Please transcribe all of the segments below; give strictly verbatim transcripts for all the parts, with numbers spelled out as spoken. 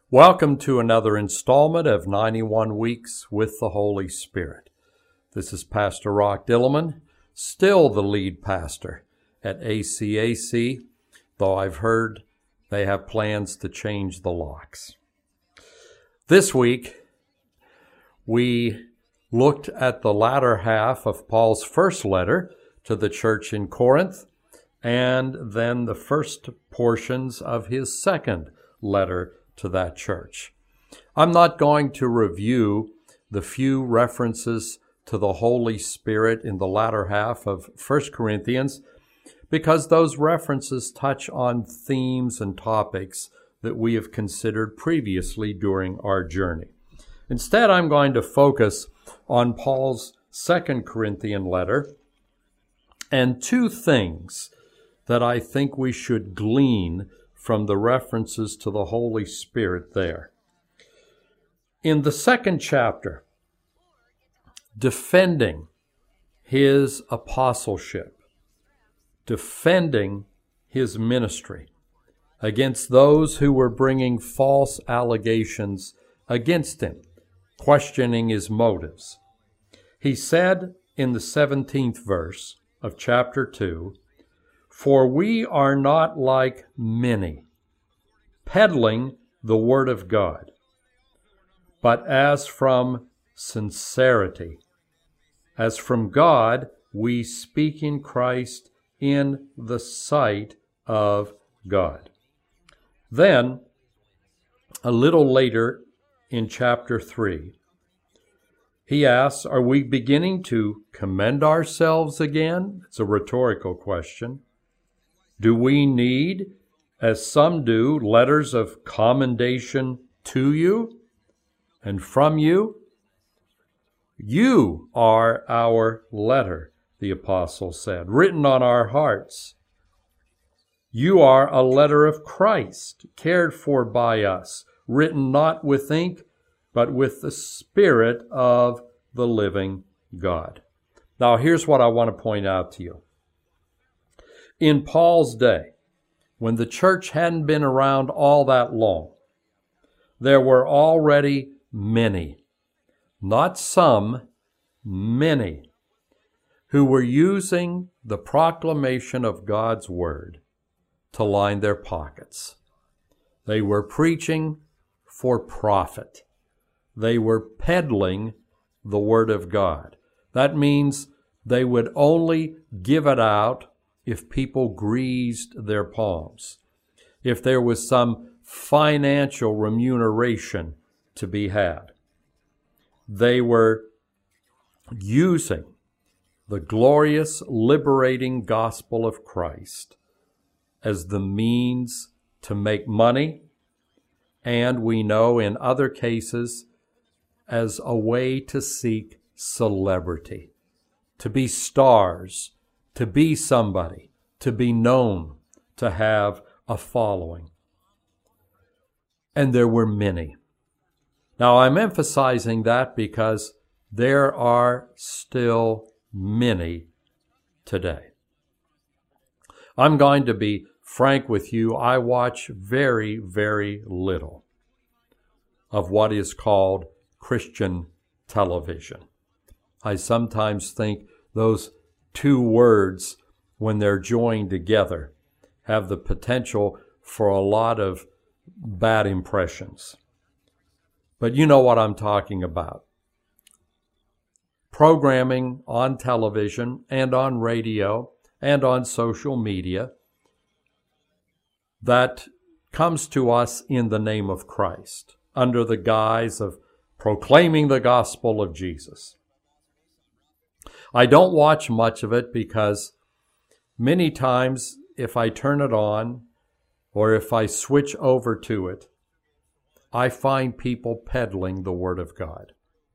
Welcome to another installment of ninety-one Weeks with the Holy Spirit. This is Pastor Rock Dillman, still the lead pastor at A C A C, though I've heard they have plans to change the locks. This week, we looked at the latter half of Paul's first letter to the church in Corinth, and then the first portions of his second letter to that church. I'm not going to review the few references to the Holy Spirit in the latter half of First Corinthians because those references touch on themes and topics that we have considered previously during our journey. Instead, I'm going to focus on Paul's Second Corinthian letter and two things that I think we should glean from the references to the Holy Spirit there. In the second chapter, defending his apostleship, defending his ministry against those who were bringing false allegations against him, questioning his motives, he said in the seventeenth verse of chapter two, "For we are not like many, peddling the word of God, but as from sincerity, as from God, we speak in Christ in the sight of God." Then, a little later in chapter three, he asks, are we beginning to commend ourselves again? It's a rhetorical question. Do we need, as some do, letters of commendation to you and from you? You are our letter, the apostle said, written on our hearts. You are a letter of Christ, cared for by us, written not with ink, but with the Spirit of the living God. Now, here's what I want to point out to you. In Paul's day, when the church hadn't been around all that long, there were already many, not some, many, who were using the proclamation of God's word to line their pockets. They were preaching for profit. They were peddling the word of God. That means they would only give it out if people greased their palms, if there was some financial remuneration to be had. They were using the glorious, liberating gospel of Christ as the means to make money, and we know in other cases as a way to seek celebrity, to be stars, to be somebody, to be known, to have a following. And there were many. Now, I'm emphasizing that because there are still many today. I'm going to be frank with you. I watch very, very little of what is called Christian television. I sometimes think those two words, when they're joined together, have the potential for a lot of bad impressions. But you know what I'm talking about. Programming on television and on radio and on social media that comes to us in the name of Christ, under the guise of proclaiming the gospel of Jesus. I don't watch much of it because many times if I turn it on or if I switch over to it, I find people peddling the Word of God.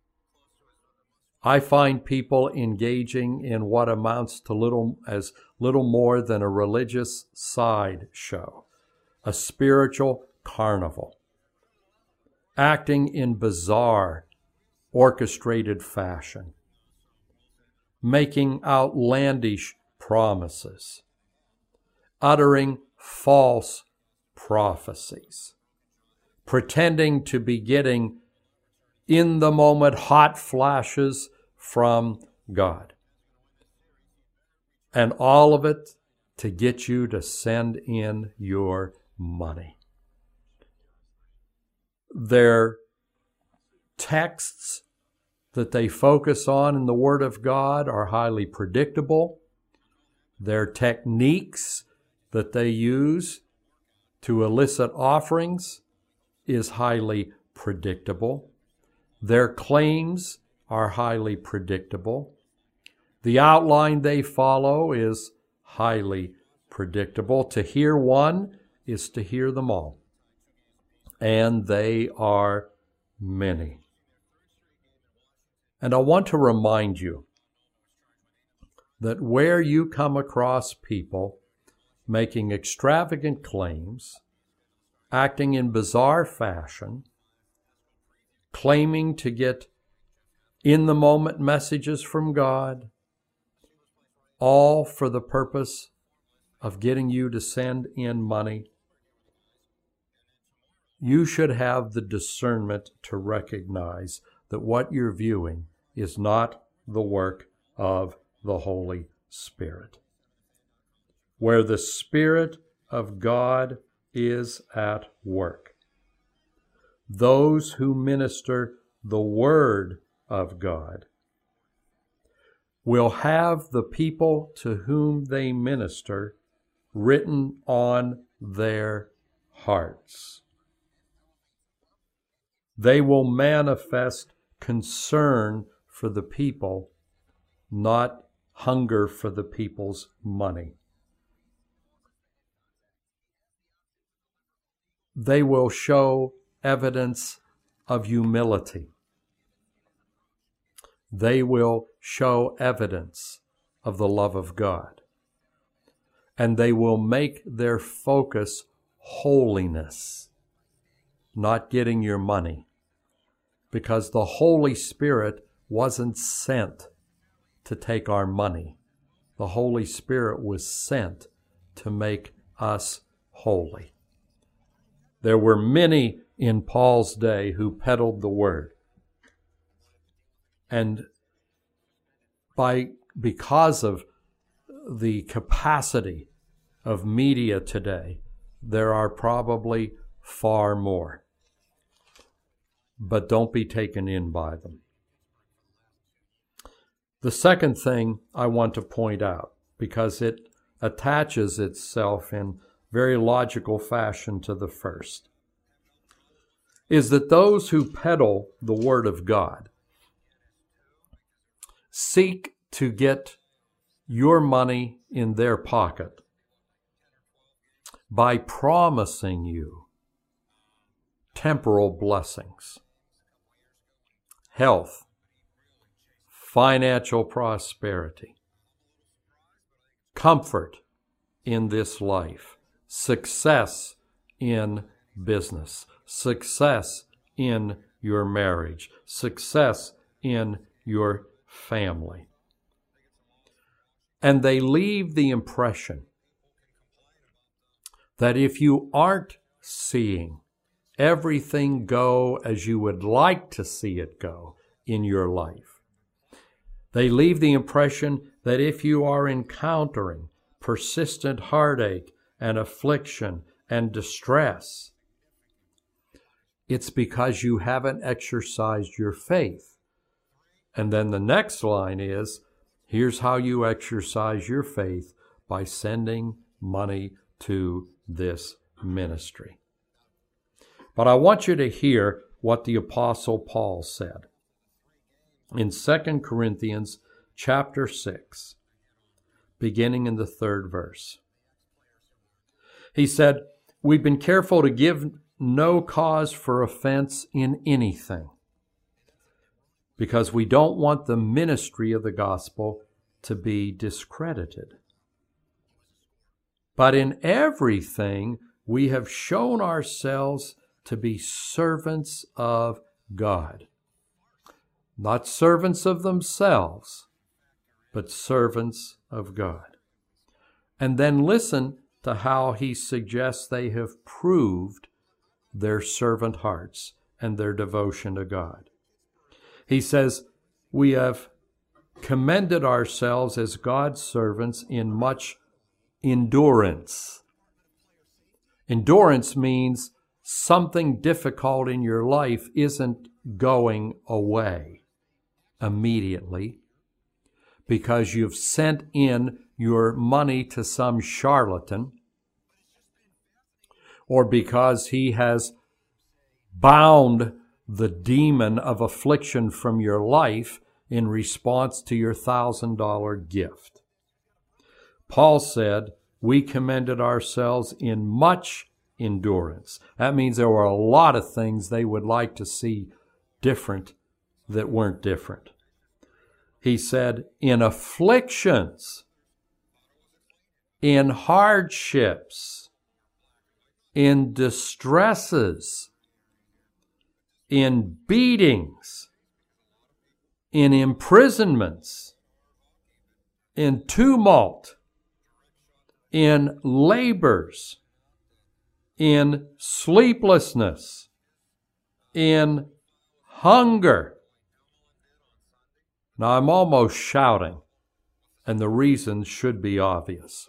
I find people engaging in what amounts to little as little more than a religious sideshow, a spiritual carnival, acting in bizarre, orchestrated fashion, making outlandish promises, uttering false prophecies, pretending to be getting in the moment hot flashes from God. And all of it to get you to send in your money. Their texts that they focus on in the Word of God are highly predictable. Their techniques that they use to elicit offerings is highly predictable. Their claims are highly predictable. The outline they follow is highly predictable. To hear one is to hear them all. And they are many. And I want to remind you that where you come across people making extravagant claims, acting in bizarre fashion, claiming to get in-the-moment messages from God, all for the purpose of getting you to send in money, you should have the discernment to recognize that what you're viewing is not the work of the Holy Spirit. Where the Spirit of God is at work, those who minister the Word of God will have the people to whom they minister written on their hearts. They will manifest concern for the people, not hunger for the people's money. They will show evidence of humility. They will show evidence of the love of God. And they will make their focus holiness, not getting your money. Because the Holy Spirit wasn't sent to take our money. The Holy Spirit was sent to make us holy. There were many in Paul's day who peddled the word. And by because of the capacity of media today, there are probably far more. But don't be taken in by them. The second thing I want to point out, because it attaches itself in very logical fashion to the first, is that those who peddle the Word of God seek to get your money in their pocket by promising you temporal blessings, health, financial prosperity, comfort in this life, success in business, success in your marriage, success in your family. And they leave the impression that if you aren't seeing everything go as you would like to see it go in your life, they leave the impression that if you are encountering persistent heartache and affliction and distress, it's because you haven't exercised your faith. And then the next line is, here's how you exercise your faith: by sending money to this ministry. But I want you to hear what the Apostle Paul said in Second Corinthians chapter six, beginning in the third verse. He said, "We've been careful to give no cause for offense in anything, because we don't want the ministry of the gospel to be discredited. But in everything we have shown ourselves to be servants of God." Not servants of themselves, but servants of God. And then listen to how he suggests they have proved their servant hearts and their devotion to God. He says, we have commended ourselves as God's servants in much endurance. Endurance means something difficult in your life isn't going away immediately because you've sent in your money to some charlatan, or because he has bound the demon of affliction from your life in response to your thousand dollar gift. Paul said, we commended ourselves in much endurance. That means there were a lot of things they would like to see different that weren't different. He said, in afflictions, in hardships, in distresses, in beatings, in imprisonments, in tumult, in labors, in sleeplessness, in hunger. Now I'm almost shouting, and the reasons should be obvious.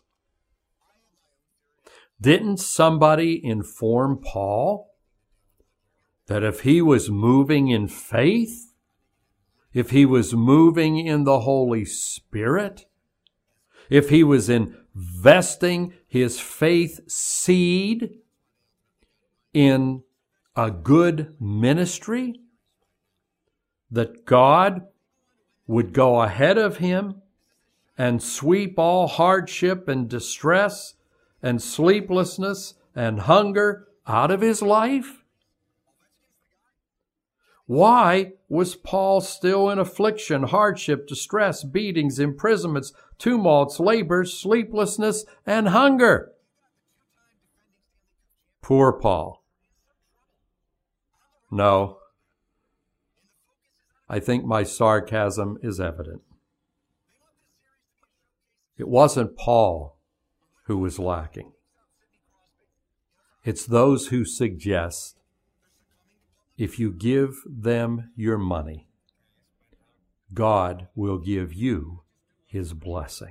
Didn't somebody inform Paul that if he was moving in faith, if he was moving in the Holy Spirit, if he was investing his faith seed in a good ministry, that God would go ahead of him and sweep all hardship and distress and sleeplessness and hunger out of his life? Why was Paul still in affliction, hardship, distress, beatings, imprisonments, tumults, labors, sleeplessness, and hunger? Poor Paul. No, I think my sarcasm is evident. It wasn't Paul who was lacking. It's those who suggest if you give them your money, God will give you His blessing.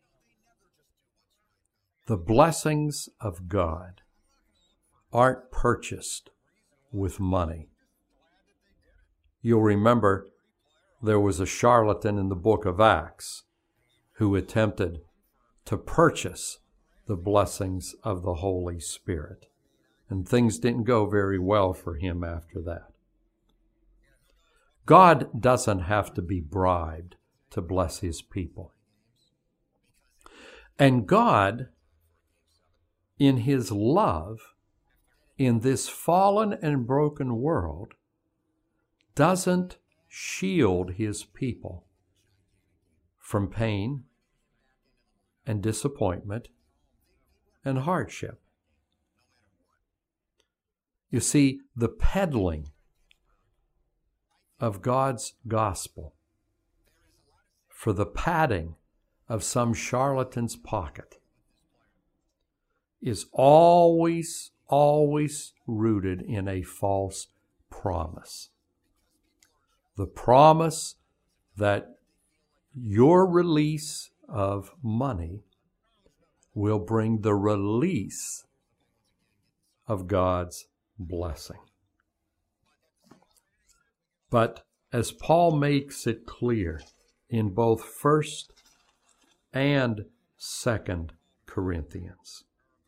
The blessings of God aren't purchased with money. You'll remember there was a charlatan in the book of Acts who attempted to purchase the blessings of the Holy Spirit. And things didn't go very well for him after that. God doesn't have to be bribed to bless His people. And God, in His love, in this fallen and broken world, doesn't shield His people from pain and disappointment and hardship. You see, the peddling of God's gospel for the padding of some charlatan's pocket is always, always rooted in a false promise. The promise that your release of money will bring the release of God's blessing. But as Paul makes it clear in both First and Second Corinthians,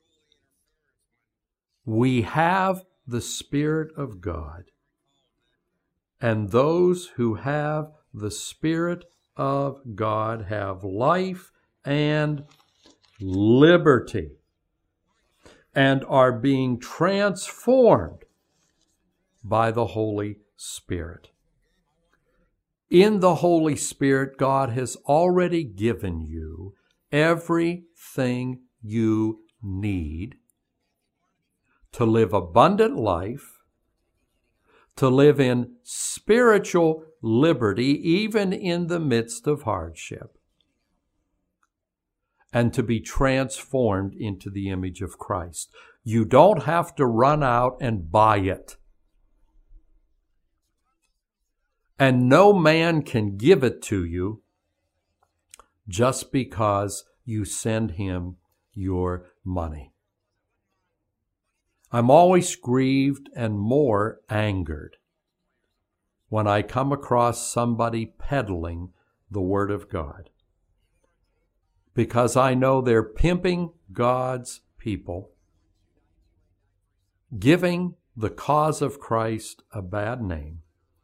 we have the Spirit of God, and those who have the Spirit of God have life and liberty, and are being transformed by the Holy Spirit. In the Holy Spirit, God has already given you everything you need to live abundant life, to live in spiritual liberty, even in the midst of hardship, and to be transformed into the image of Christ. You don't have to run out and buy it. And no man can give it to you just because you send him your money. I'm always grieved and more angered when I come across somebody peddling the Word of God, because I know they're pimping God's people, giving the cause of Christ a bad name,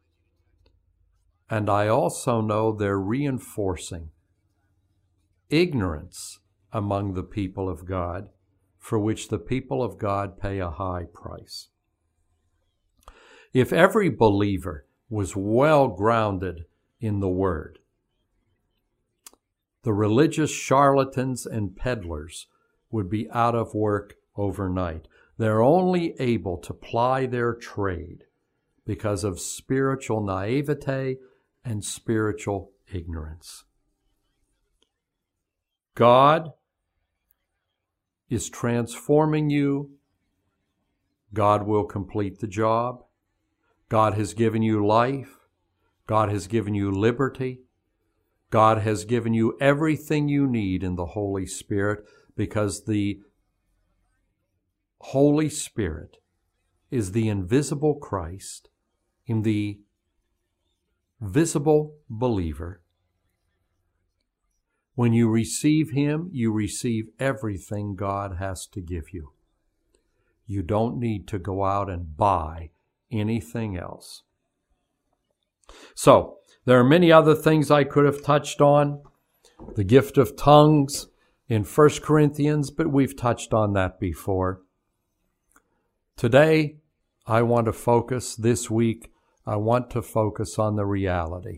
and I also know they're reinforcing ignorance among the people of God, for which the people of God pay a high price. If every believer was well grounded in the Word, the religious charlatans and peddlers would be out of work overnight. They're only able to ply their trade because of spiritual naivete and spiritual ignorance. God is transforming you. God will complete the job. God has given you life. God has given you liberty. God has given you everything you need in the Holy Spirit, because the Holy Spirit is the invisible Christ in the visible believer. When you receive Him, you receive everything God has to give you. You don't need to go out and buy anything else. So, there are many other things I could have touched on. The gift of tongues in First Corinthians, but we've touched on that before. Today, I want to focus, this week, I want to focus on the reality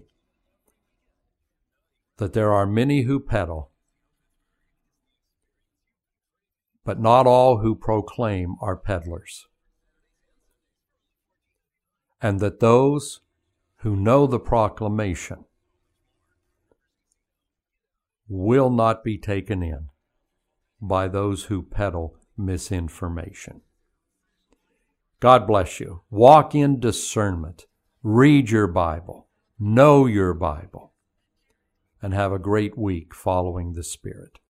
that there are many who peddle, but not all who proclaim are peddlers. And that those who know the proclamation will not be taken in by those who peddle misinformation. God bless you. Walk in discernment. Read your Bible. Know your Bible. And have a great week following the Spirit.